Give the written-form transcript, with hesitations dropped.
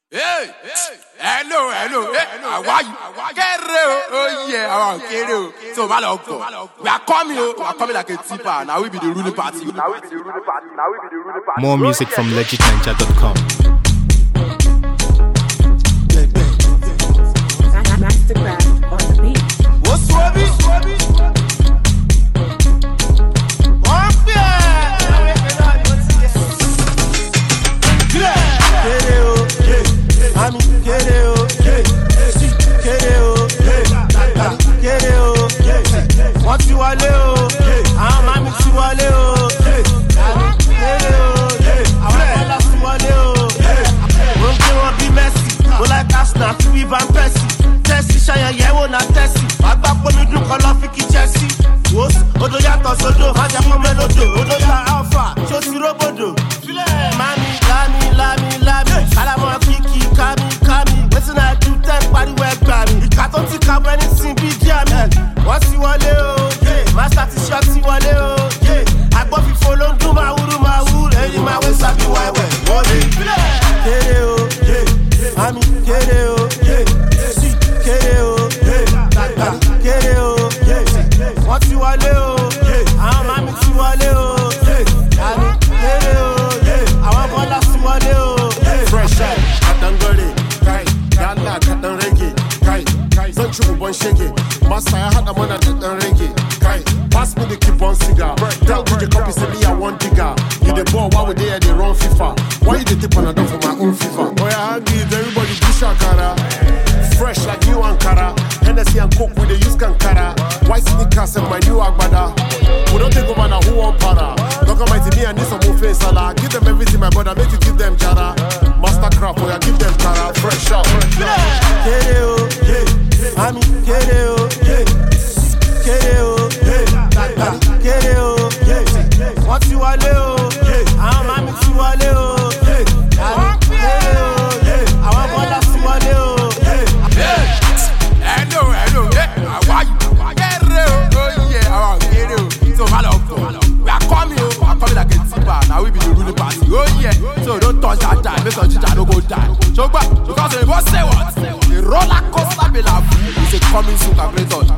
Hey, hello, hey, how are you? Oh yeah, okay, so Maloko, we are coming like a tipper. Now we be the ruling party. More music from legitninja.com. Mastercraft on the beat. What's Swabby? Wọ́n ti wọlé o, àwọn mami ti wọlé o, àwọn kéré o, àwọn bọ́lá ti wọlé o. Mo ń gbé wọn bí Messi, mo like Arsenal àti bí Van Persie. Chelsea ṣayẹyẹwò na Tẹ́sì, wàá gbá pómi dùn kan lọ́ fi kí Chelsea. Wò odò yàtọ̀ sódò, má jẹ́ fún mélòdò, odò ta alpha, ṣó ti róbòdò. Mami, lámi, kálámọ̀ kíkì, kámi, wetin I do tẹ́ pariwo ẹgbàá mi. Ìka tó ti ka bọ́ ẹni sìn bí díà mi. Wọ́n ti wọlé o, master ti ṣọ́ ti wọlé o, agbọ́ fífo ló ń dún máa wúrú, èyí máa wé sábì wẹ́wẹ́. Kéré o, mami kéré o, sí kéré o, tàgbà kéré o, wọ́n ti wọlé o, àwọn mami ti wọlé o, àmì kéré o, àwọn bọ́lá ti wọlé o. Fresh out, Katangore, Ghana, Katanrege, zan ci uban shege, master ya haɗa mana da ɗan rege, pass me the keep on cigar, tell DJ copy say me I want digger, you the ball, why would they run FIFA, why you the tip on a done for my own FIFA, oh yeah, hungry, everybody do shakara, fresh like new Ankara, Hennessy and Coke with the use Kankara, white sneakers and my new Agbada, we don't take over now who want para, look at my team, me I need some more face salad, give them everything my brother, make you give them jara, mastercraft, oh yeah, give them cara, fresh out, Mami, kéré o, tàgbà kéré o, wọ́n ti wọlé o, àwọn mami ti wọlé o, àwọn kéré o, àwọn bọ́lá ti wọlé o. Hello, how are you? Kéré o, oh yeah, àwọn kéré o, so Maloko, we are coming like a tipper. Now we be the ruling party, oh yeah, so don't touch that time, make sure Ginger don't go die. So because they go say what? The roller coaster be like is a coming soon calculator.